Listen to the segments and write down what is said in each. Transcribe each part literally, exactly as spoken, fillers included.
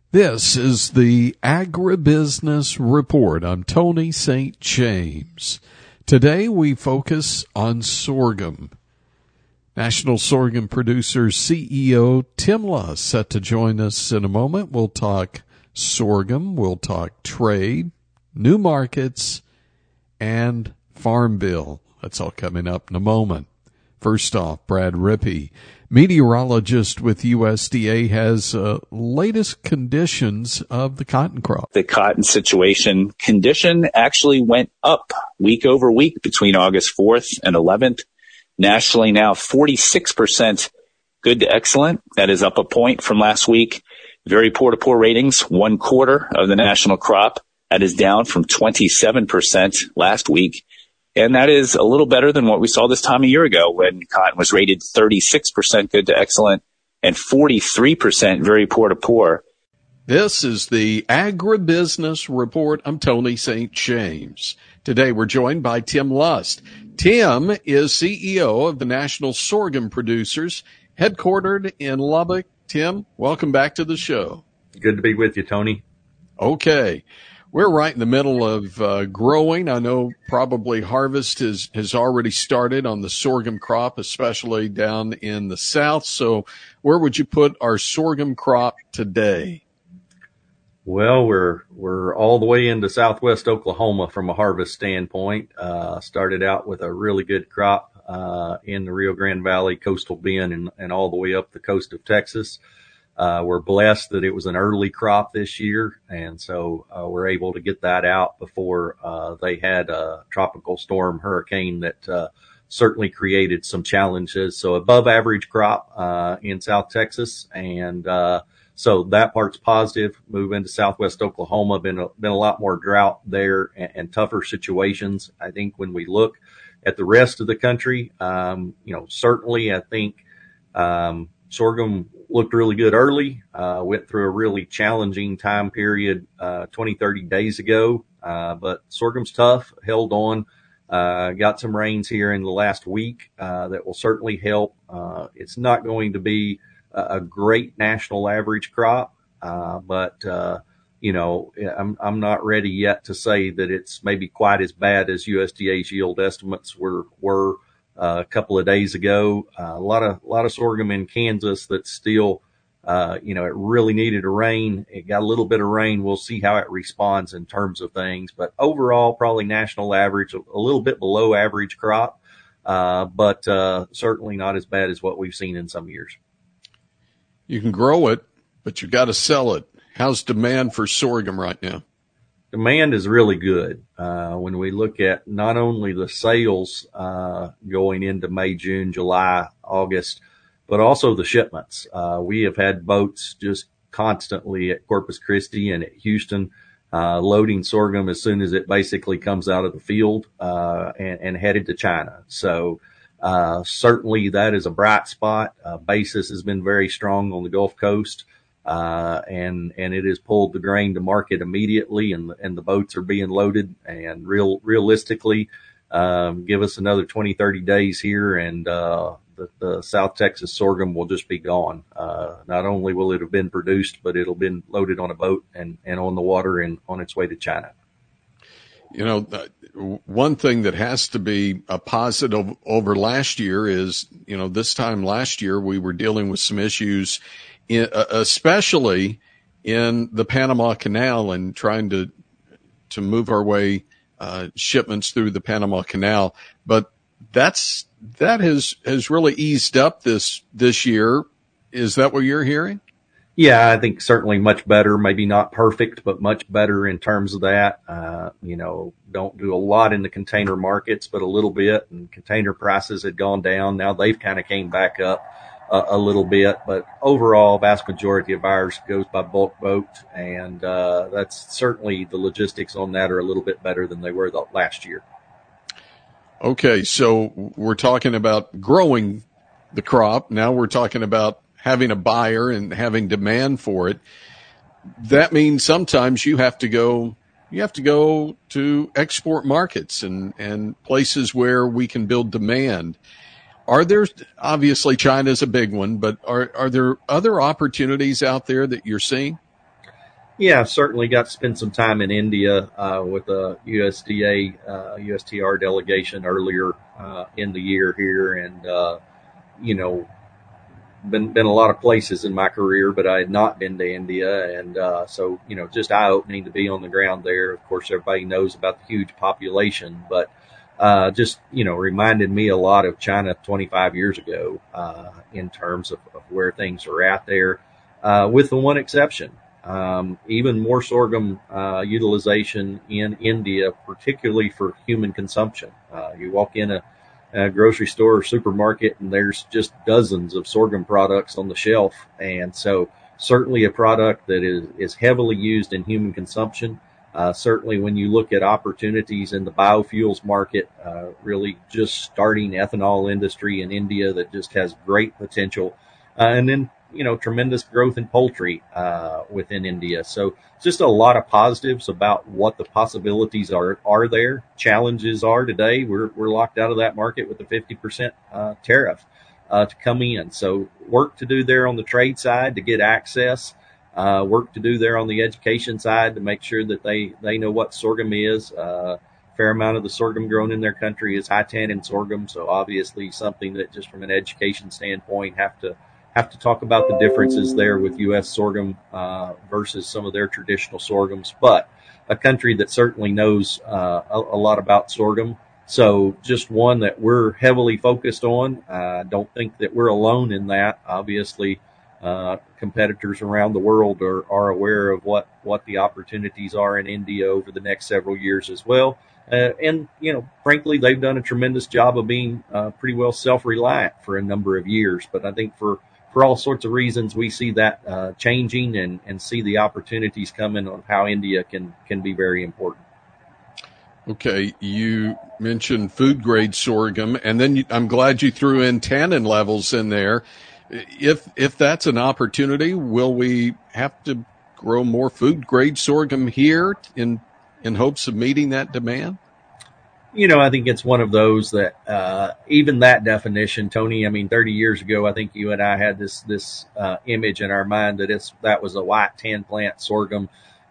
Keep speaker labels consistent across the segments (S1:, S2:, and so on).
S1: This is the Agribusiness Report. I'm Tony Saint James. Today we focus on sorghum. National Sorghum Producers C E O Tim Luss set to join us in a moment. We'll talk sorghum, we'll talk trade, new markets, and Farm Bill. That's all coming up in a moment. First off, Brad Rippey, meteorologist with U S D A, has uh, latest conditions of the cotton crop.
S2: The cotton situation condition actually went up week over week between August fourth and eleventh. Nationally now forty-six percent good to excellent. That is up a point from last week. Very poor to poor ratings, one quarter of the national crop. That is down from twenty-seven percent last week. And that is a little better than what we saw this time a year ago when cotton was rated thirty-six percent good to excellent and forty-three percent very poor to poor.
S1: This is the Agribusiness Report. I'm Tony Saint James. Today we're joined by Tim Luss. Tim is C E O of the National Sorghum Producers, headquartered in Lubbock. Tim, welcome back to the show.
S3: Good to be with you, Tony.
S1: Okay. We're right in the middle of uh, growing. I know probably harvest has, has already started on the sorghum crop, especially down in the south. So where would you put our sorghum crop today?
S3: Well, we're we're all the way into southwest Oklahoma from a harvest standpoint. Uh, started out with a really good crop uh, in the Rio Grande Valley, coastal bend, and, and all the way up the coast of Texas. Uh, we're blessed that it was an early crop this year, and so uh, we're able to get that out before uh, they had a tropical storm hurricane that uh, certainly created some challenges. So above average crop uh, in South Texas, and uh, so that part's positive. Move into southwest Oklahoma, been a, been a lot more drought there and, and tougher situations. I think when we look at the rest of the country, um, you know, certainly I think um, sorghum looked really good early, uh, went through a really challenging time period, uh, twenty, thirty days ago. Uh, but sorghum's tough, held on, uh, got some rains here in the last week, uh, that will certainly help. Uh, it's not going to be a, a great national average crop. Uh, but, uh, you know, I'm, I'm not ready yet to say that it's maybe quite as bad as U S D A's yield estimates were, were, Uh, a couple of days ago. Uh, a lot of, a lot of sorghum in Kansas that still, uh, you know, it really needed a rain. It got a little bit of rain. We'll see how it responds in terms of things, but overall, probably national average, a, a little bit below average crop. Uh, but, uh, certainly not as bad as what we've seen in some years.
S1: You can grow it, but you got to sell it. How's demand for sorghum right now?
S3: Demand is really good. Uh, when we look at not only the sales, uh, going into May, June, July, August, but also the shipments. Uh, we have had boats just constantly at Corpus Christi and at Houston, uh, loading sorghum as soon as it basically comes out of the field, uh, and, and headed to China. So, uh, certainly that is a bright spot. Uh, basis has been very strong on the Gulf Coast. Uh, and, and it has pulled the grain to market immediately, and, and the boats are being loaded. And real, realistically, um, give us another twenty, thirty days here, and, uh, the, the South Texas sorghum will just be gone. Uh, not only will it have been produced, but it'll been loaded on a boat and, and on the water and on its way to China.
S1: You know, one thing that has to be a positive over last year is, you know, this time last year we were dealing with some issues In, uh, especially in the Panama Canal and trying to to move our way uh, shipments through the Panama Canal. But that's that has has really eased up this this year. Is that what you're hearing?
S3: Yeah, I think certainly much better. Maybe not perfect, but much better in terms of that. Uh, you know, don't do a lot in the container markets, but a little bit. And container prices had gone down. Now they've kind of came back up a little bit, but overall, vast majority of ours goes by bulk boat, and uh, that's certainly the logistics on that are a little bit better than they were the last year.
S1: Okay, so we're talking about growing the crop. Now we're talking about having a buyer and having demand for it. That means sometimes you have to go. You have to go to export markets and and places where we can build demand. Are there, obviously China's a big one, but are, are there other opportunities out there that you're seeing?
S3: Yeah, I've certainly got to spend some time in India uh, with the U S D A, uh, U S T R delegation earlier uh, in the year here, and uh, you know, been been a lot of places in my career, but I had not been to India, and uh, so you know, just eye opening to be on the ground there. Of course, everybody knows about the huge population, but uh, just you know, reminded me a lot of China twenty-five years ago uh, in terms of, of where things are at there, uh, with the one exception. Um, even more sorghum uh, utilization in India, particularly for human consumption. Uh, you walk in a, a grocery store or supermarket, and there's just dozens of sorghum products on the shelf. And so, certainly a product that is, is heavily used in human consumption. Uh, certainly, when you look at opportunities in the biofuels market, uh, really just starting ethanol industry in India that just has great potential. Uh, and then you know, tremendous growth in poultry uh, within India. So just a lot of positives about what the possibilities are are there. Challenges are today. We're we're locked out of that market with a fifty percent uh, tariff uh, to come in. So work to do there on the trade side to get access. Uh, work to do there on the education side to make sure that they they know what sorghum is. Uh, fair amount of the sorghum grown in their country is high tannin sorghum. So obviously something that just from an education standpoint have to have to talk about the differences there with U S sorghum uh, versus some of their traditional sorghums, but a country that certainly knows uh, a, a lot about sorghum. So just one that we're heavily focused on. I uh, don't think that we're alone in that. Obviously, uh, competitors around the world are, are aware of what, what the opportunities are in India over the next several years as well. Uh, and, you know, frankly, they've done a tremendous job of being uh, pretty well self-reliant for a number of years. But I think for For all sorts of reasons, we see that uh, changing and, and see the opportunities coming on how India can, can be very important.
S1: Okay, you mentioned food grade sorghum, and then you, I'm glad you threw in tannin levels in there. If if that's an opportunity, will we have to grow more food grade sorghum here in in hopes of meeting that demand?
S3: You know, I think it's one of those that uh, even that definition, Tony, I mean, thirty years ago, I think you and I had this this uh, image in our mind that it's that was a white tan plant sorghum,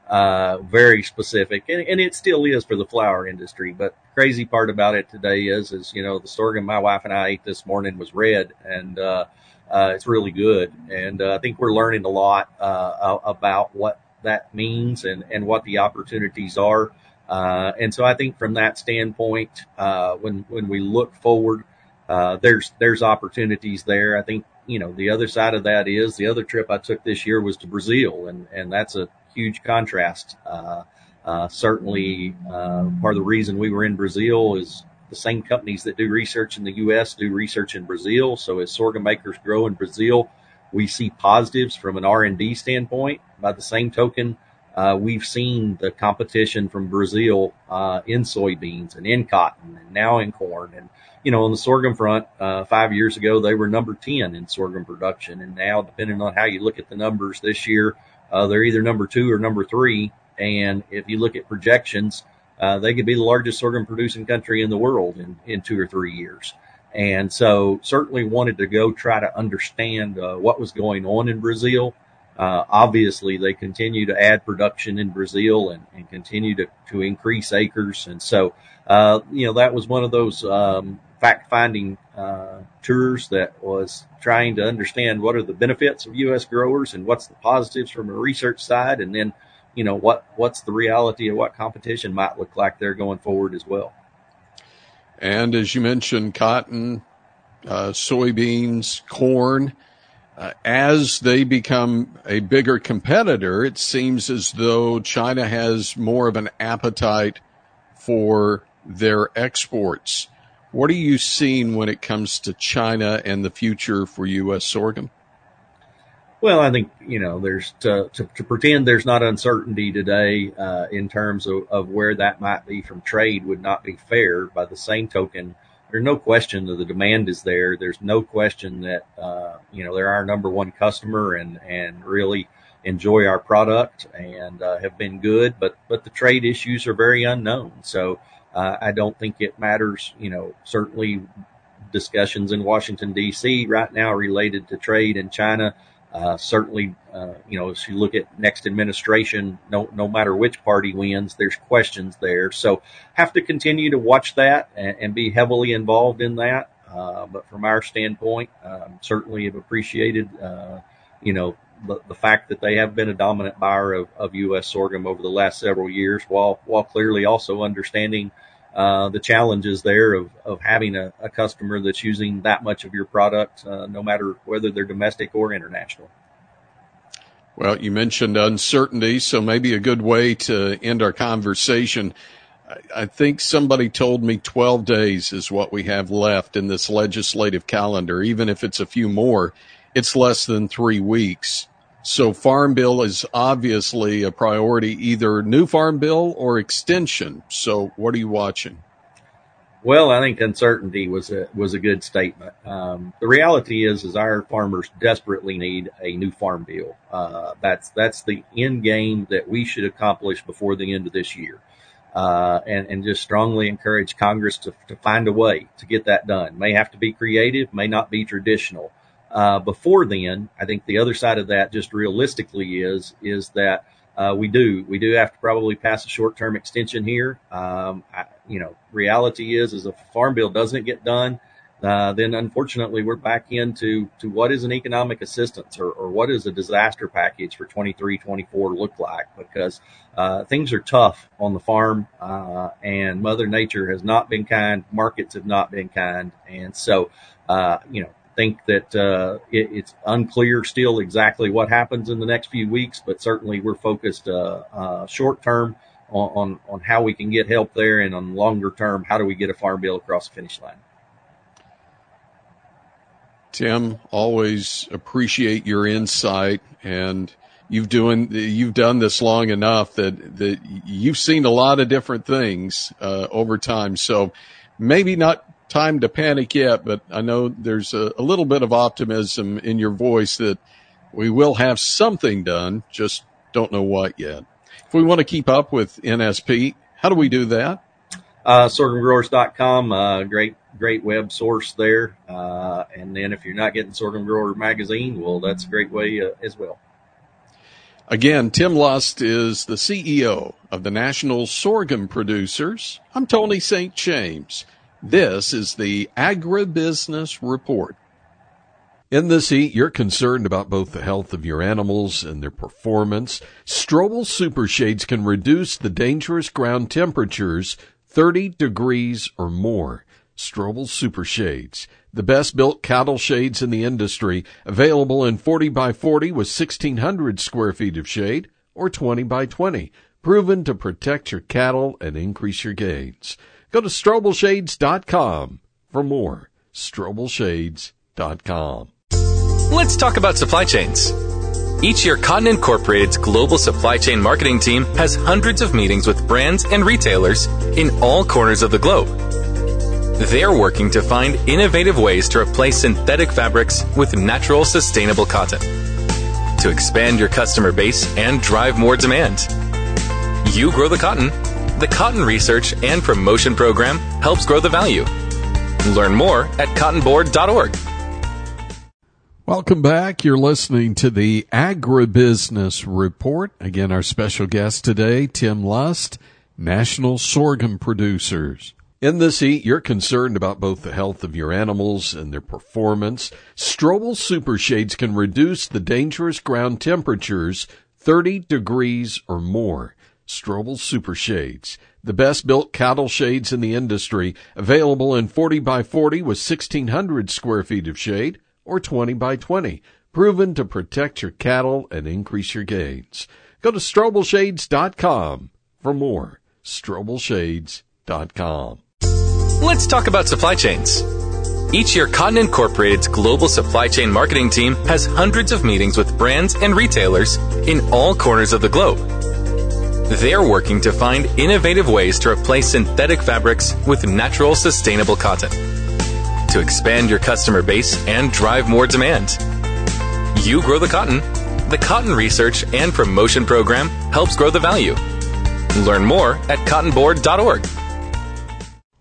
S3: uh, very specific. And, and it still is for the flour industry. But the crazy part about it today is, is, you know, the sorghum my wife and I ate this morning was red, and uh, uh, it's really good. And uh, I think we're learning a lot uh, about what that means and, and what the opportunities are. Uh, and so I think from that standpoint, uh, when, when we look forward, uh, there's, there's opportunities there. I think, you know, the other side of that is the other trip I took this year was to Brazil, and, and that's a huge contrast. Uh, uh, certainly, uh, part of the reason we were in Brazil is the same companies that do research in the U S do research in Brazil. So as sorghum makers grow in Brazil, we see positives from an R and D standpoint. By the same token, Uh, we've seen the competition from Brazil uh, in soybeans and in cotton and now in corn. And, you know, on the sorghum front, uh, five years ago, they were number ten in sorghum production. And now, depending on how you look at the numbers this year, uh, they're either number two or number three. And if you look at projections, uh, they could be the largest sorghum producing country in the world in, in two or three years. And so certainly wanted to go try to understand uh, what was going on in Brazil. Uh, obviously, they continue to add production in Brazil and, and continue to, to increase acres. And so, uh, you know, that was one of those um, fact-finding uh, tours that was trying to understand what are the benefits of U S growers and what's the positives from a research side. And then, you know, what what's the reality of what competition might look like there going forward as well.
S1: And as you mentioned, cotton, uh, soybeans, corn. Uh, as they become a bigger competitor, it seems as though China has more of an appetite for their exports. What are you seeing when it comes to China and the future for U S sorghum?
S3: Well, I think, you know, there's to, to, to pretend there's not uncertainty today uh, in terms of, of where that might be from trade would not be fair. By the same token, there's no question that the demand is there. There's no question that, uh, you know, they're our number one customer and, and really enjoy our product and uh, have been good. But, but the trade issues are very unknown. So uh, I don't think it matters, you know, certainly discussions in Washington, D C right now related to trade in China Uh, certainly, uh, you know, as you look at next administration, no, no matter which party wins, there's questions there. So have to continue to watch that and, and be heavily involved in that. Uh, but from our standpoint, um, certainly have appreciated, uh, you know, the, the fact that they have been a dominant buyer of, of U S sorghum over the last several years, while, while clearly also understanding Uh, the challenges there of, of having a, a customer that's using that much of your product, uh, no matter whether they're domestic or international.
S1: Well, you mentioned uncertainty, so maybe a good way to end our conversation. I, I think somebody told me twelve days is what we have left in this legislative calendar. Even if it's a few more, it's less than three weeks. So Farm Bill is obviously a priority, either new Farm Bill or extension. So what are you watching?
S3: Well, I think uncertainty was a, was a good statement. Um, the reality is, is our farmers desperately need a new Farm Bill. Uh, that's, that's the end game that we should accomplish before the end of this year. Uh, and, and just strongly encourage Congress to, to find a way to get that done. May have to be creative, may not be traditional. Uh, before then, I think the other side of that just realistically is, is that, uh, we do, we do have to probably pass a short-term extension here. Um, I, you know, reality is, is if a Farm Bill doesn't get done, uh, then unfortunately we're back into, to what is an economic assistance or, or what is a disaster package for twenty-three, twenty-four look like, because, uh, things are tough on the farm, uh, and Mother Nature has not been kind. Markets have not been kind. And so, uh, you know, think that uh, it, it's unclear still exactly what happens in the next few weeks, but certainly we're focused uh, uh, short term on, on, on how we can get help there, and on longer term, how do we get a Farm Bill across the finish line.
S1: Tim, always appreciate your insight, and you've doing you've done this long enough that that you've seen a lot of different things uh, over time. So maybe not time to panic yet, but I know there's a, a little bit of optimism in your voice that we will have something done, just don't know what yet. If we want to keep up with N S P, how do we do that?
S3: Uh, sorghum growers dot com, uh, great, great web source there. Uh, and then if you're not getting Sorghum Grower Magazine, well, that's a great way uh, as well.
S1: Again, Tim Lust is the C E O of the National Sorghum Producers. I'm Tony Saint James. This is the Agribusiness Report. In this heat, you're concerned about both the health of your animals and their performance. Strobel Super Shades can reduce the dangerous ground temperatures thirty degrees or more. Strobel Super Shades, the best-built cattle shades in the industry, available in forty by forty with sixteen hundred square feet of shade or twenty by twenty, proven to protect your cattle and increase your gains. Go to strobel shades dot com for more. strobel shades dot com.
S4: Let's talk about supply chains. Each year, Cotton Incorporated's global supply chain marketing team has hundreds of meetings with brands and retailers in all corners of the globe. They're working to find innovative ways to replace synthetic fabrics with natural, sustainable cotton, to expand your customer base and drive more demand. You grow the cotton. The Cotton Research and Promotion Program helps grow the value. Learn more at cotton board dot org.
S1: Welcome back. You're listening to the Agribusiness Report. Again, our special guest today, Tim Lust, National Sorghum Producers. In this heat, you're concerned about both the health of your animals and their performance. Strobel Super Shades can reduce the dangerous ground temperatures thirty degrees or more. Strobel Super Shades, the best-built cattle shades in the industry, available in forty by forty with sixteen hundred square feet of shade or twenty by twenty, proven to protect your cattle and increase your gains. Go to strobel shades dot com for more. strobel shades dot com.
S4: Let's talk about supply chains. Each year, Cotton Incorporated's global supply chain marketing team has hundreds of meetings with brands and retailers in all corners of the globe. They're working to find innovative ways to replace synthetic fabrics with natural, sustainable cotton, to expand your customer base and drive more demand. You grow the cotton. The Cotton Research and Promotion Program helps grow the value. Learn more at cotton board dot org.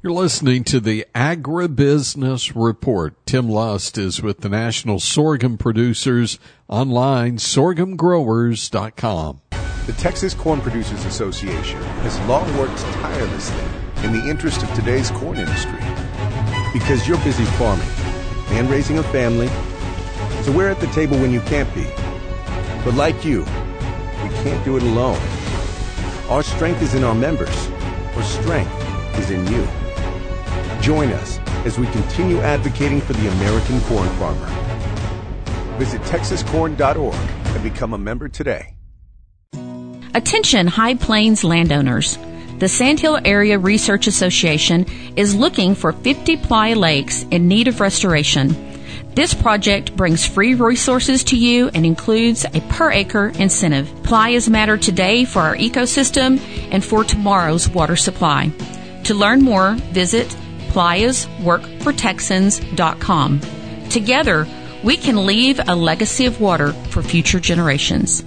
S1: You're listening to the Agribusiness Report. Tim Lust is with the National Sorghum Producers online, sorghum growers dot com.
S5: The Texas Corn Producers Association has long worked tirelessly in the interest of today's corn industry. Because you're busy farming and raising a family, so we're at the table when you can't be. But like you, we can't do it alone. Our strength is in our members. Our strength is in you. Join us as we continue advocating for the American corn farmer. Visit texas corn dot org and become a member today.
S6: Attention High Plains landowners. The Sandhill Area Research Association is looking for fifty ply lakes in need of restoration. This project brings free resources to you and includes a per acre incentive. Playas matter today for our ecosystem and for tomorrow's water supply. To learn more, visit playas work for texans dot com. Together, we can leave a legacy of water for future generations.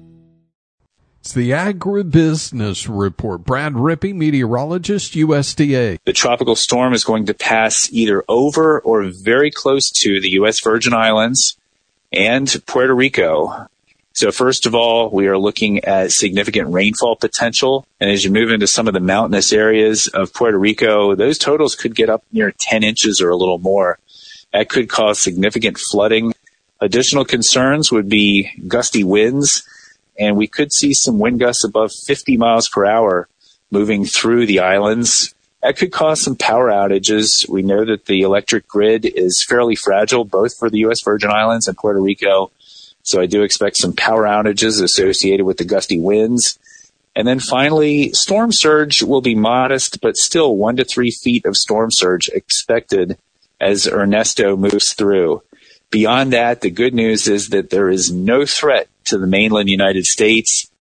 S1: It's the Agribusiness Report. Brad Rippey, meteorologist, U S D A.
S2: The tropical storm is going to pass either over or very close to the U S Virgin Islands and Puerto Rico. So first of all, we are looking at significant rainfall potential. And as you move into some of the mountainous areas of Puerto Rico, those totals could get up near ten inches or a little more. That could cause significant flooding. Additional concerns would be gusty winds, and we could see some wind gusts above fifty miles per hour moving through the islands. That could cause some power outages. We know that the electric grid is fairly fragile, both for the U S Virgin Islands and Puerto Rico. So I do expect some power outages associated with the gusty winds. And then finally, storm surge will be modest, but still one to three feet of storm surge expected as Ernesto moves through. Beyond that, the good news is that there is no threat to the mainland United States.